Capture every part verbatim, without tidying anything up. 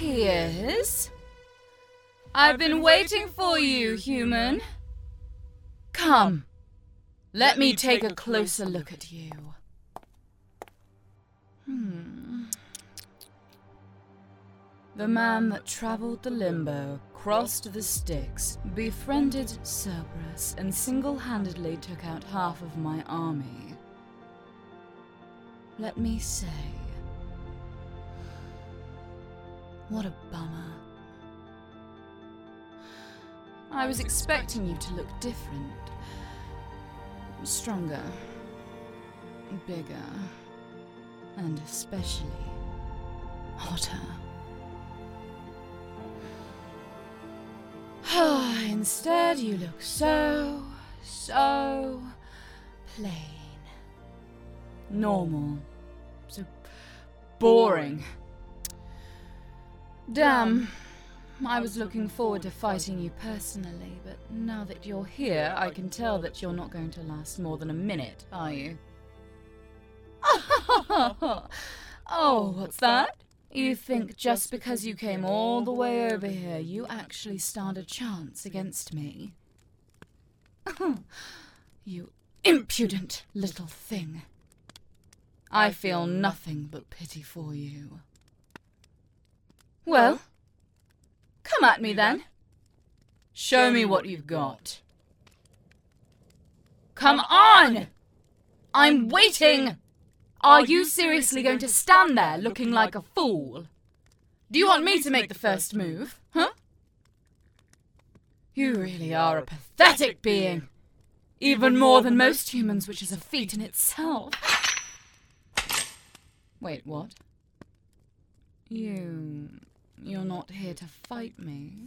is. I've been waiting for you, human. Come, let me take a closer look at you. Hmm. The man that traveled the limbo, crossed the Styx, befriended Cerberus, and single-handedly took out half of my army. Let me say, what a bummer. I was expecting you to look different. Stronger. Bigger. And especially hotter. Instead, you look so, so plain. Normal. So boring. Damn. I was looking forward to fighting you personally, but now that you're here, I can tell that you're not going to last more than a minute, are you? Oh, what's that? You think just because you came all the way over here, you actually stand a chance against me? You impudent little thing. I feel nothing but pity for you. Well, come at me then. Show me what you've got. Come on! I'm waiting! Are you seriously going to stand there looking like a fool? Do you want me to make the first move, huh? You really are a pathetic being. Even more than most humans, which is a feat in itself. Wait, what? You... you're not here to fight me?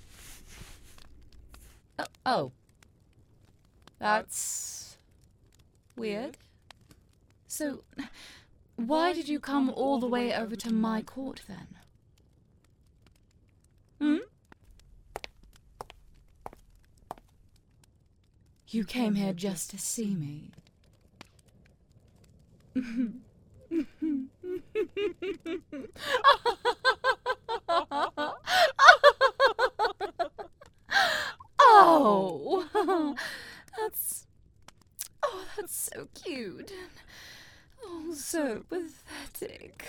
Oh, oh. That's... weird. So, why did you come all the way over to my court, then? Hmm? You came here just to see me. Oh! That's... oh, that's so cute. Oh, so pathetic.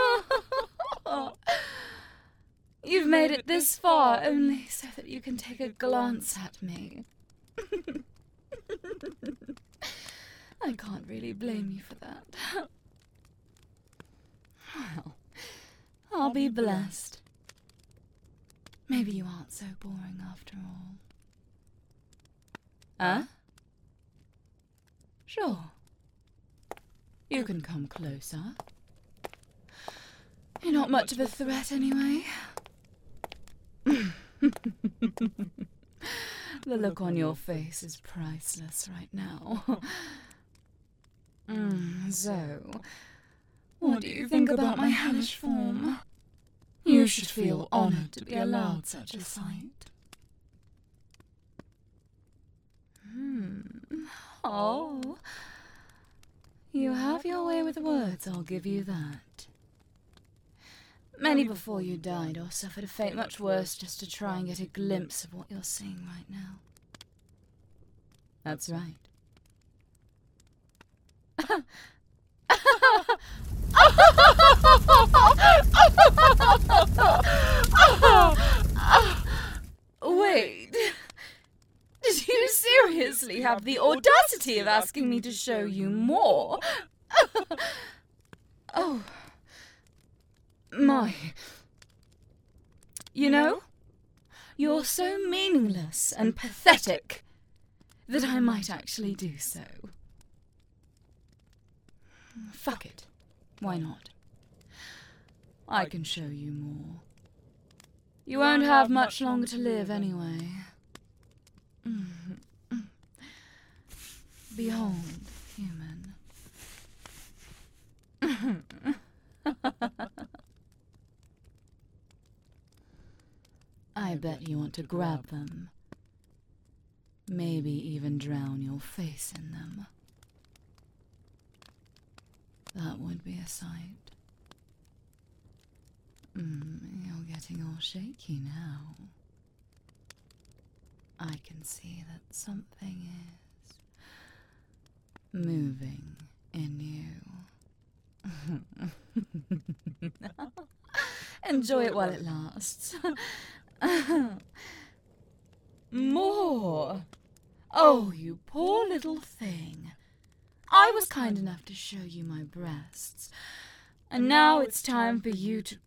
You've made it this far only so that you can take a glance at me. I can't really blame you for that. Well, I'll be blessed. Maybe you aren't so boring after all. Huh? Sure. You can come closer. You're not much of a threat anyway. The look on your face is priceless right now. Mm, so, what do you think about my hellish form? You should feel honored to be allowed such a sight. Hmm. Oh. You have your way with words, I'll give you that. Many before you died or suffered a fate much worse just to try and get a glimpse of what you're seeing right now. That's right. Wait. Did you seriously have the audacity of asking me to show you more? Oh. My. You know, you're so meaningless and pathetic that I might actually do so. Fuck it. Why not? I can show you more. You won't have much longer to live anyway. Behold, human. I bet you want to grab them. Maybe even drown your face in them. That would be a sight. Mm, you're getting all shaky now. I can see that something is moving in you. Enjoy it while it lasts. More! Oh, you poor little thing. I was kind enough to show you my breasts, and now it's time for you to...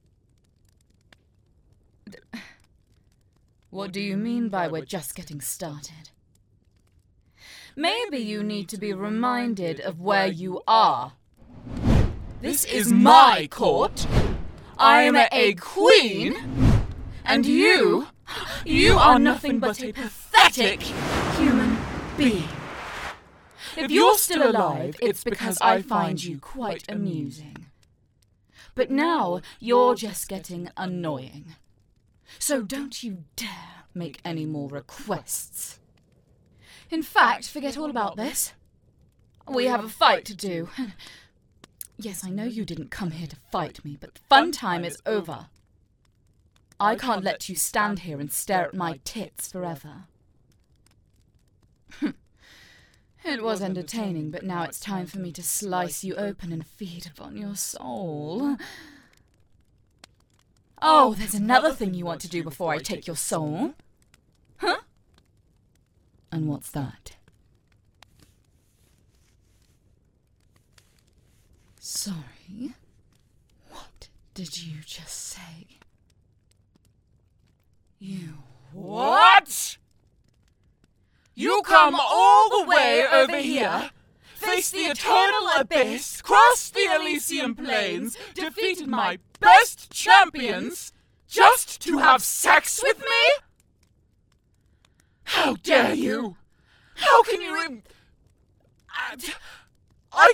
What do you mean by we're just getting started? Maybe you need to be reminded of where you are. This is my court. I am a queen. And you, you are nothing but a pathetic human being. If you're still alive, it's because I find you quite amusing. But now you're just getting annoying. So don't you dare make any more requests. In fact, forget all about this. We have a fight to do. Yes, I know you didn't come here to fight me, but the fun time is over. I can't let you stand here and stare at my tits forever. It was entertaining, but now it's time for me to slice you open and feed upon your soul. Oh, there's another thing you want to do before I take your soul? Huh? And what's that? Sorry? What did you just say? You... What? You come all the way over here, faced the eternal abyss, crossed the Elysian plains, defeated my best champions, just to have sex with me? How dare you? How can you... Im- I...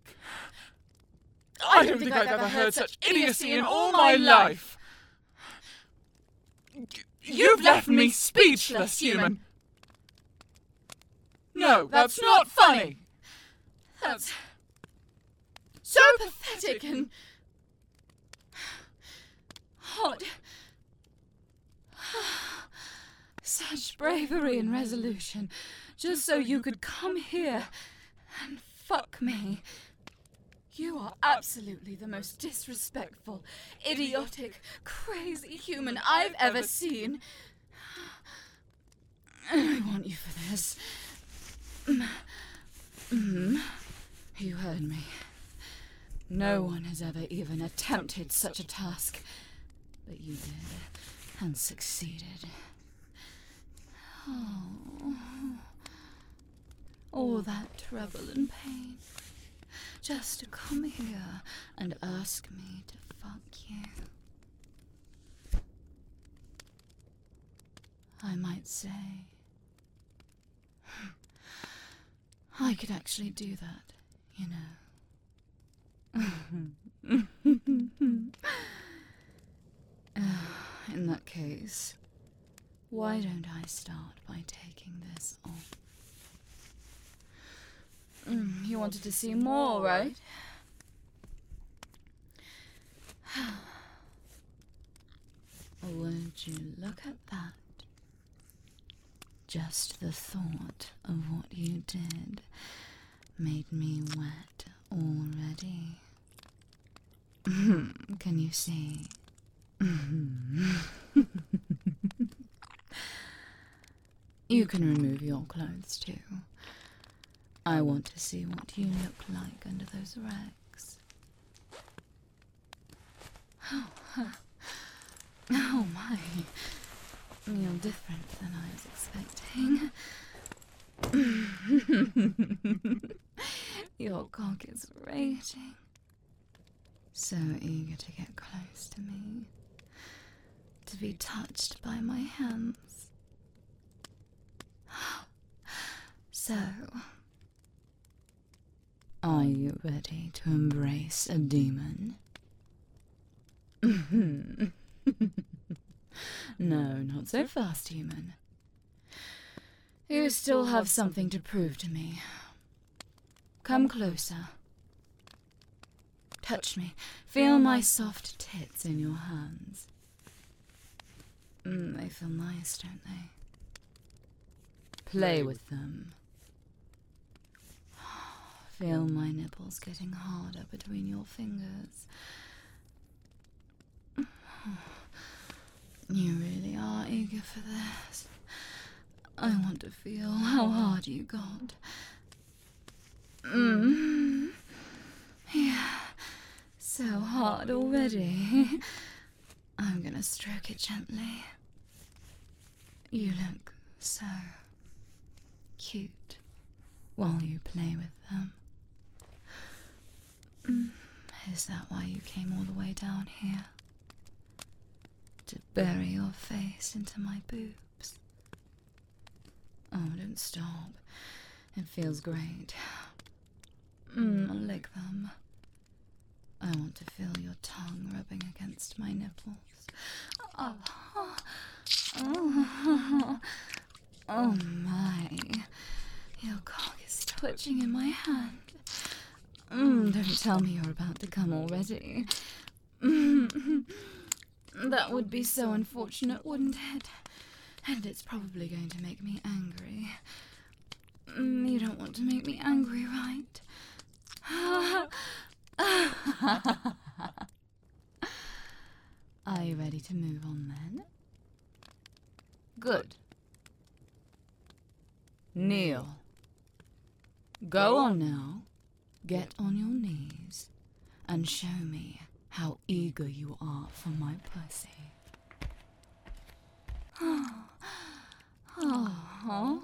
I don't think I've ever heard such idiocy in all my life. You've left me speechless, human. No, that's not funny. That's so pathetic and hot. Such bravery and resolution, just so you could come here and fuck me. You are absolutely the most disrespectful, idiotic, crazy human I've ever seen. I want you for this. Mm-hmm. You heard me. No one has ever even attempted such a task, but you did, and succeeded. Oh, all that trouble and pain, just to come here and ask me to fuck you. I might say, I could actually do that, you know. uh, in that case, why don't I start by taking this off? Mm, you wanted to see more, right? Would you look at that? Just the thought of what you did made me wet already. Can you see? You can remove your clothes too. I want to see what you look like under those rags. Oh, oh my. You're different than I was expecting. Your cock is raging. So eager to get close to me. To be touched by my hands. So, are you ready to embrace a demon? No, not so fast, human. You still have something to prove to me. Come closer. Touch me. Feel my soft tits in your hands. Mm, they feel nice, don't they? Play with them. Feel my nipples getting harder between your fingers. You really are eager for this. I want to feel how hard you got. Mm. Yeah, so hard already. I'm gonna stroke it gently. You look so cute while you play with them. Mm. Is that why you came all the way down here? To bury your face into my boobs? Oh, don't stop. It feels great. Mm, lick them. I want to feel your tongue rubbing against my nipples. Oh, oh, oh my. Your cock is twitching in my hand. Mm, don't tell me you're about to come already. Mm, that would be so unfortunate, wouldn't it? And it's probably going to make me angry. Mm, you don't want to make me angry, right? Are you ready to move on then? Good. Kneel. Go on now. Get on your knees and show me how eager you are for my pussy. Oh.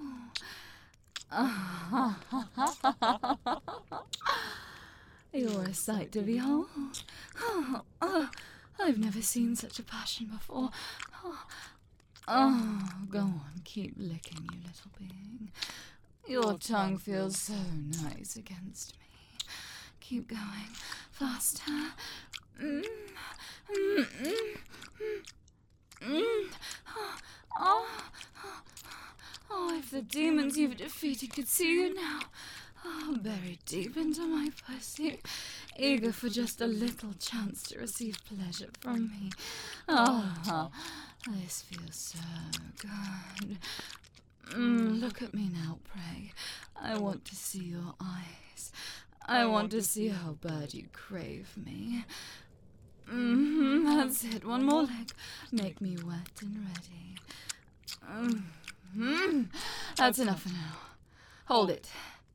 You're a sight to behold. Oh, oh, I've never seen such a passion before. Oh, oh, go on, keep licking, you little being. Your tongue feels so nice against me. Keep going, faster. Mm, mm, mm, mm, mm. Oh, oh, oh, if the demons you've defeated could see you now. Oh, buried deep into my pussy, eager for just a little chance to receive pleasure from me. Oh, this feels so good. Mm, look at me now, pray. I want to see your eyes. I want to see how bad you crave me. Mm-hmm, that's it. One more lick. Make me wet and ready. Mm-hmm. That's enough for now. Hold it.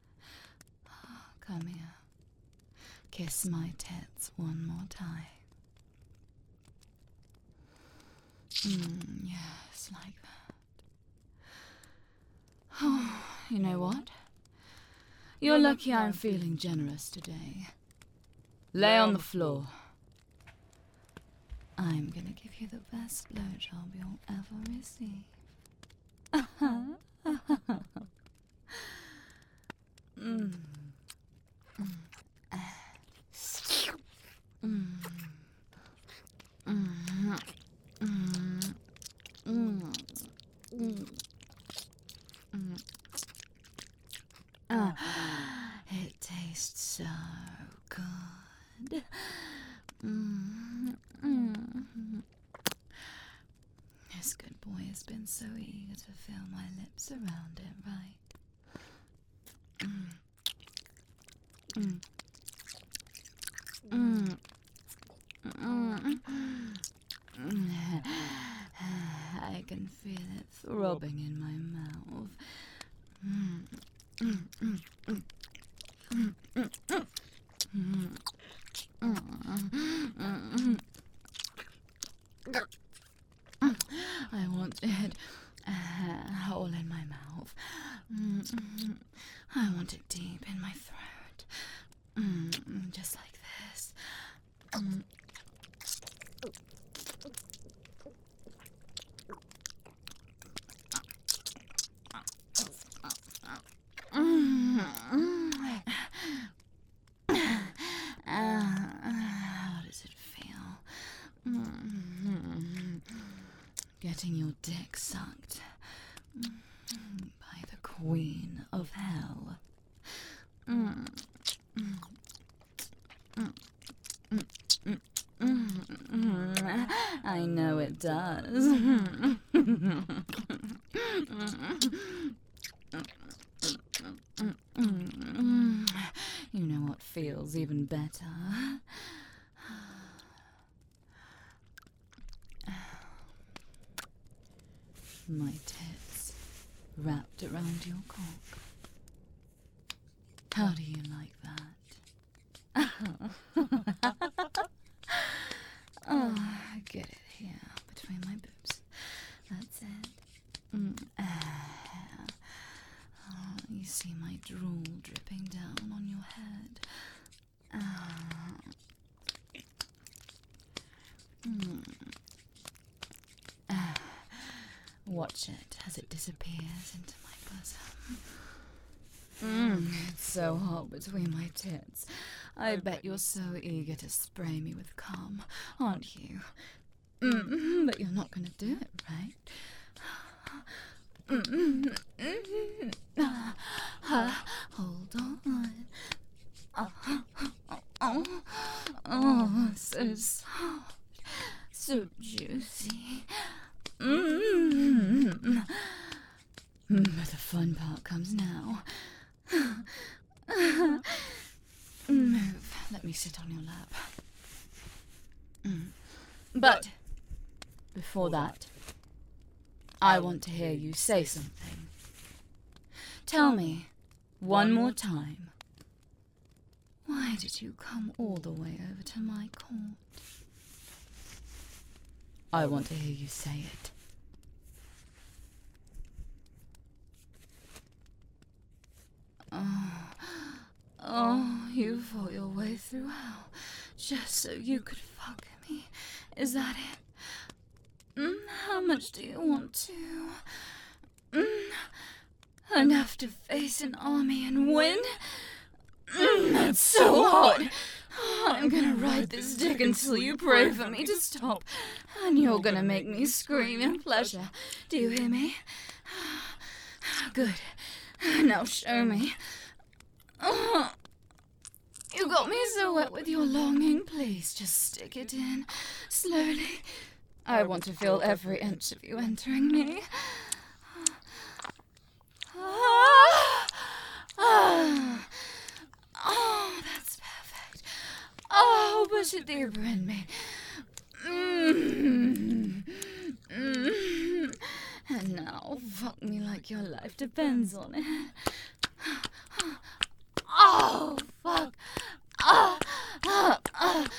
Come here. Kiss my tits one more time. Mm, yes, like that. Oh, you know what? You're lucky I'm feeling generous today. Lay on the floor. I'm gonna give you the best blowjob you'll ever receive. mm. Mm. Mm. Mm. Mm. Mm. Mm. Uh, it tastes so good. Mm. Mm. This good boy has been so eager to feel my lips around it, right? Mm. Mm. Mm. Mm. Mm. I can feel it throbbing in my mouth. Mm. Mm. Mm. Mm. Mm. Mm. Mm. Mm. Mm. I want it uh, all in my mouth. Mm. I want it deep in my throat. Mm. Just like this. Mm. How does it feel? Getting your dick sucked by the Queen of Hell. I know it does. You know what feels even better? My tits wrapped around your cock. How do you like that? Oh, get it here, between my boobs. That's it. Mm. Ah. Oh, you see my drool dripping down on your head. Ah. Mm. Ah. Watch it as it disappears into my bosom. Mmm, it's so hot between my tits. I bet you're so eager to spray me with cum, aren't you? Mm, but you're not going to do it, right? Mm, mm, mm. Uh, hold on. Oh, oh, oh, so soft, so juicy. Mm. But the fun part comes now. Move. Let me sit on your lap. Mm. But before that, I want to hear you say something. Tell me, one more time, why did you come all the way over to my court? I want to hear you say it. Oh, oh, you fought your way through hell just so you could fuck me. Is that it? Mm, how much do you want to? Mm, enough to face an army and win? Mm, that's so hot. I'm gonna ride this dick until you pray for me to stop. And you're gonna make me scream in pleasure. Do you hear me? Good. Now show me. Oh, you got me so wet with your longing. Please just stick it in. Slowly. I want to feel every inch of you entering me. Ah, ah. Oh, that's perfect. Oh, push it deeper in me. Mm. Mm. And now, fuck me like your life depends on it. Oh, fuck. Ah, ah, ah,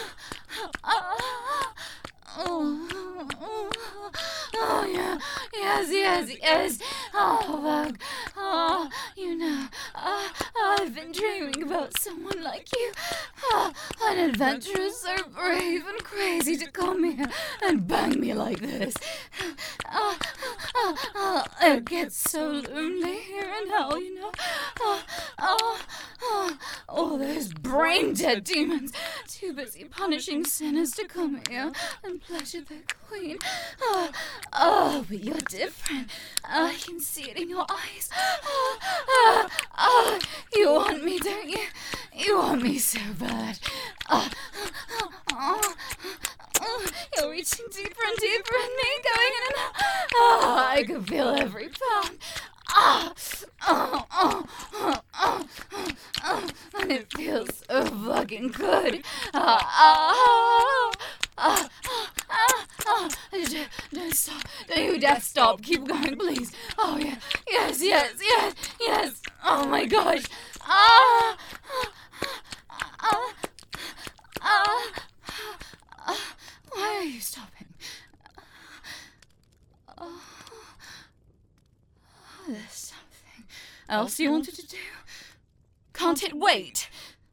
ah. Oh, oh, oh, yeah. Yes, yes, yes. Oh, fuck. Oh, you know, uh, I've been dreaming about someone like you. Uh, an adventurer so brave and crazy to come here and bang me like this. Uh, uh, uh, it gets so lonely here in hell, you know. Uh, uh, uh, all those brain-dead demons too busy punishing sinners to come here and pleasure their queen. Uh, oh, but you're different. I can see it in your eyes. Oh, oh, oh, you want me, don't you? You want me so bad. Oh, oh, oh, oh, you're reaching deeper and deeper in me, going in and out. Oh, I can feel every pound. Oh, oh, oh, oh, oh, oh, and it feels so fucking good. Oh, oh, oh, oh, oh, oh. Don't, don't stop. Don't you dare stop. Keep going, please. Oh, yeah. Yes, yes, yes, yes. Oh, my gosh. Ah, ah, ah, ah. Why are you stopping? Oh, there's something else you wanted to do? Can't it wait?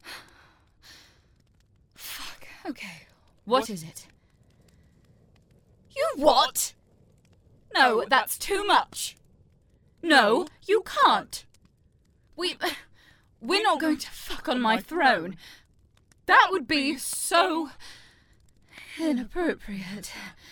Fuck. Okay. What is it? You what? No, that's too much. No, you can't. We... We're not going to fuck on my throne. That would be so... inappropriate.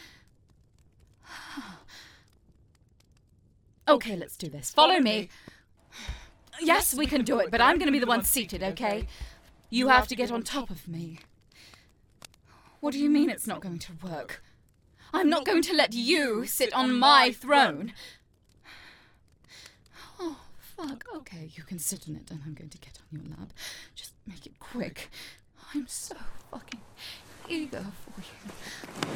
Okay, let's do this. Follow me. Yes, we can do it, but I'm going to be the one seated, okay? You have to get on top of me. What do you mean it's not going to work? I'm not going to let you sit on my throne. Oh, fuck. Okay, you can sit on it and I'm going to get on your lap. Just make it quick. I'm so fucking eager for you.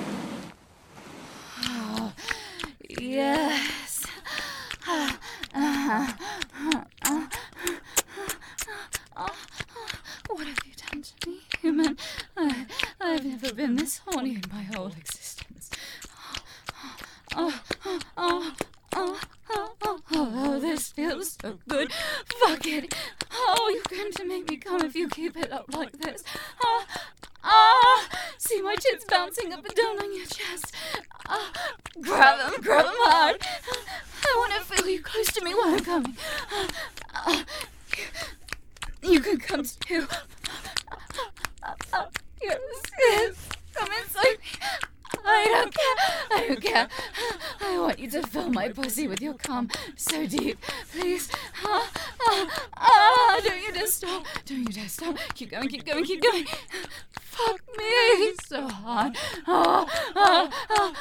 Oh, yes. Uh, uh, uh, uh, uh, what have you done to me, human? I, I've never been this horny in my whole existence. Oh, oh, oh, oh, oh, oh, oh, this feels so good. Fuck it. Oh, you're going to make me come if you keep it up like this. Oh, oh, see my tits bouncing up and down on your chest. Oh, grab them, grab them hard. I want to feel you close to me while I'm coming. Oh, you, you can come too. Oh, you're scared. Come inside me. I don't care. I don't care. I want you to fill my pussy with your cum so deep. Please. Ah, ah, ah, don't you dare stop. Don't you dare stop. Keep going, keep going, keep going. Fuck me so hard. Ah, ah, ah,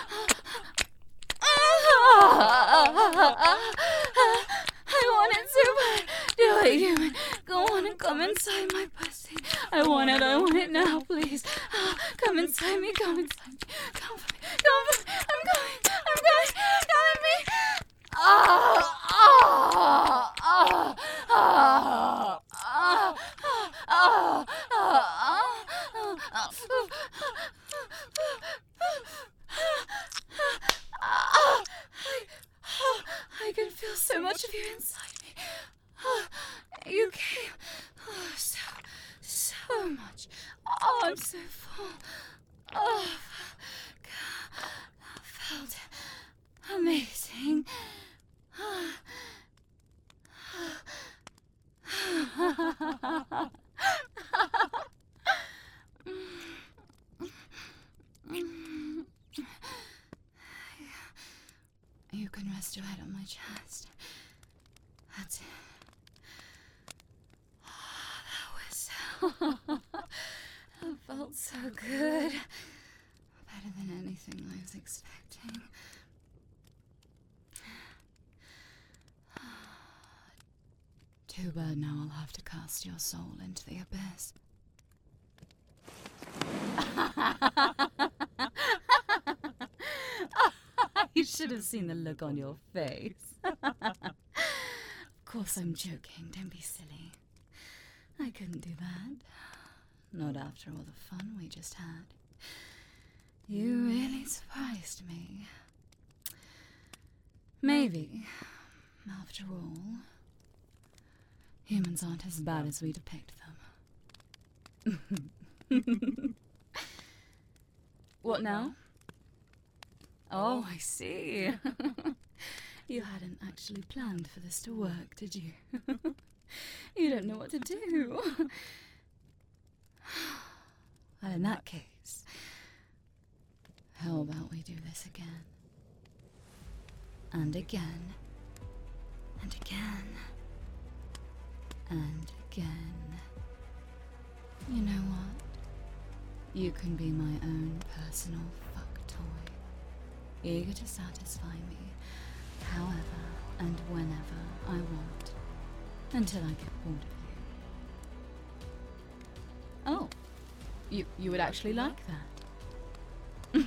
ah. I want it so bad. Do it, human. Go on and come inside my pussy. I want it, I want it now, please. Oh, come inside me, come inside me. Come for me, come for me. I'm coming, I'm coming. Come at me. Oh, oh, oh, oh, oh, oh, oh, oh. I can feel so much of you inside me. Oh, you came. Oh, so, so much. Oh, I'm so full. Oh, that felt amazing. You can rest your head on my chest. That's it. Oh, that was... that felt so good. Better than anything I was expecting. Too bad now I'll have to cast your soul into the abyss. You should have seen the look on your face. Of course I'm joking, don't be silly. I couldn't do that. Not after all the fun we just had. You really surprised me. Maybe, after all, humans aren't as bad as we depict them. What now? Oh, I see. You hadn't actually planned for this to work, did you? You don't know what to do. Well, in that case, how about we do this again? And again. And again. And again. You know what? You can be my own personal fuck toy. Eager to satisfy me, however and whenever I want, until I get bored of you. Oh, you you would actually like that?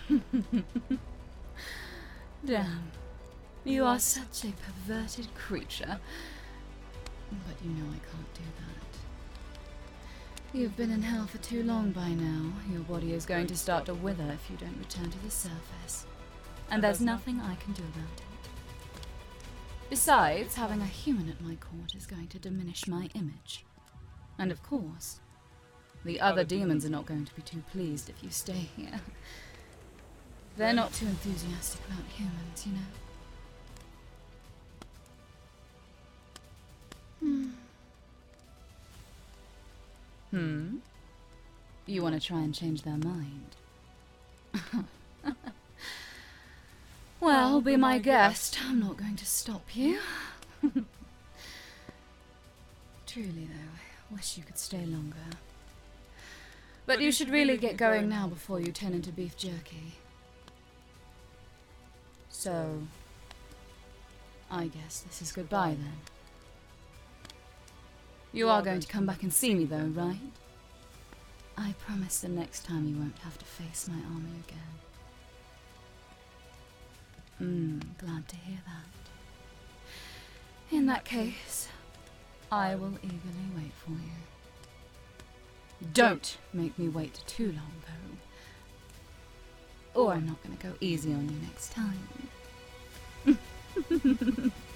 Damn, you are such a perverted creature. But you know I can't do that. You've been in hell for too long by now. Your body is going to start to wither if you don't return to the surface. And there's nothing I can do about it. Besides, having a human at my court is going to diminish my image. And of course, the other demons are not going to be too pleased if you stay here. They're not too enthusiastic about humans, you know. Hmm. Hmm? You want to try and change their mind? Well, be my guest. I'm not going to stop you. Truly, though, I wish you could stay longer. But you should really get going now before you turn into beef jerky. So, I guess this is goodbye then. You are going to come back and see me though, right? I promise the next time you won't have to face my army again. Hmm, glad to hear that. In that case, I will eagerly wait for you. Don't make me wait too long, though. Or I'm not going to go easy on you next time.